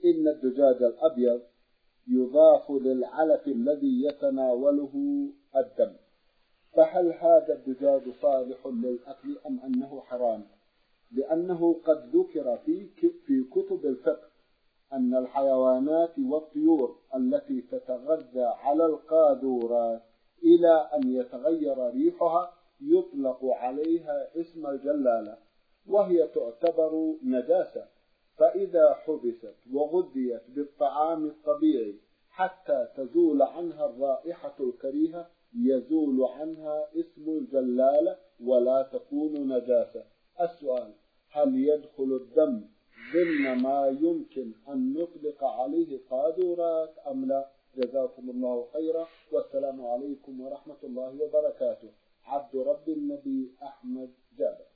إن الدجاج الأبيض يضاف للعلف الذي يتناوله الدم، فهل هذا الدجاج صالح للأكل أم أنه حرام؟ لأنه قد ذكر في كتب الفقه أن الحيوانات والطيور التي تتغذى على القاذورات إلى أن يتغير ريحها يطلق عليها اسم الجلالة، وهي تعتبر نجاسة، فإذا حبست وغذيت بالطعام الطبيعي حتى تزول عنها الرائحة الكريهة يزول عنها اسم الجلالة ولا تكون نجاسة. السؤال: هل يدخل الدم ضمن ما يمكن أن نطلق عليه قاذورات أم لا؟ جزاكم الله خيرا، والسلام عليكم ورحمة الله وبركاته. عبد رب النبي أحمد جابر.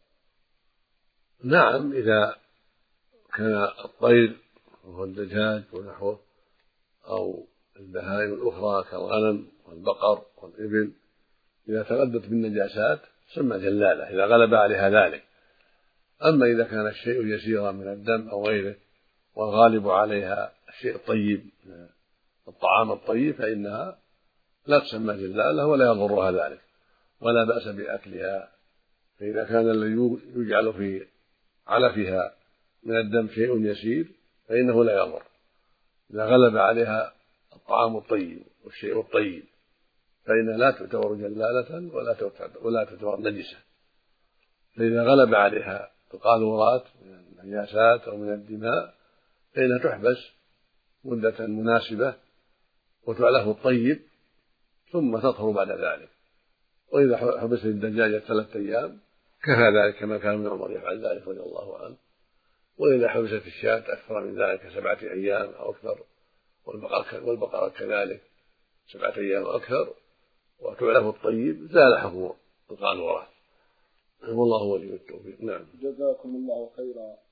نعم، إذا كان الطير وهو الدجاج ونحوه أو البهائم الأخرى كالغنم والبقر والإبل إذا تغذت بالنجاسات تسمى جلالة إذا غلب عليها ذلك. أما إذا كان الشيء يسيرا من الدم أو غيره والغالب عليها الشيء الطيب الطعام الطيب فإنها لا تسمى جلالة ولا يضرها ذلك ولا بأس بأكلها. فإذا كان الذي يجعل في علفها من الدم شيء يسير فإنه لا يضر إذا غلب عليها الطعام الطيب والشيء الطيب، فإنها لا تعتبر جلالة ولا تعتبر نجسة. فإذا غلب عليها القاذورات من النجاسات أو من الدماء فإنها تحبس مدة مناسبة وتعلف الطيب ثم تطهر بعد ذلك. وإذا حبست الدجاجة 3 أيام كفى ذلك كما كان ابن عمر يفعل ذلك رضي الله عنه. وإذا حبست الشاة أكثر من ذلك 7 أيام أو أكثر والبقرة كذلك 7 أيام أو أكثر وتعلف الطيب زال حكم القاذورات. والله ولي التوفيق. نعم. جزاكم الله خيرا.